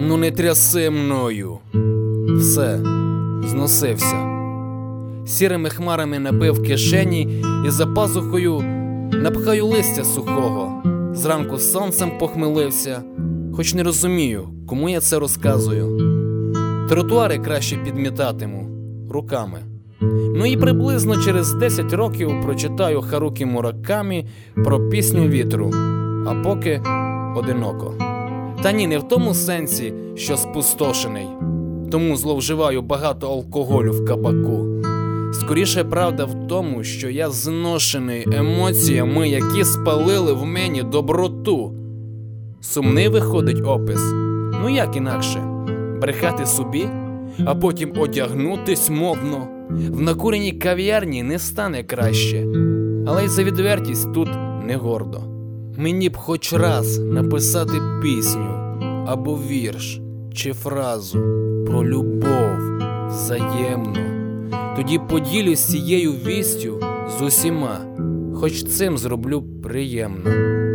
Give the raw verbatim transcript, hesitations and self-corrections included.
Ну не тряси мною. Все, зносився. Сірими хмарами напив кишені і за пазухою напхаю листя сухого. Зранку сонцем похмелився, хоч не розумію, кому я це розказую. Тротуари краще підмітатиму руками. Ну і приблизно через десять років прочитаю Харукі Муракамі про пісню вітру, а поки одиноко. Та ні, не в тому сенсі, що спустошений, тому зловживаю багато алкоголю в кабаку. Скоріше правда в тому, що я зношений емоціями, які спалили в мені доброту. Сумний виходить опис. Ну як інакше? Брехати собі, а потім одягнутись модно. В накуреній кав'ярні не стане краще, але й за відвертість тут не гордо. Мені б хоч раз написати пісню, або вірш, чи фразу про любов взаємну. Тоді поділюсь цією вістю з усіма, хоч цим зроблю приємно.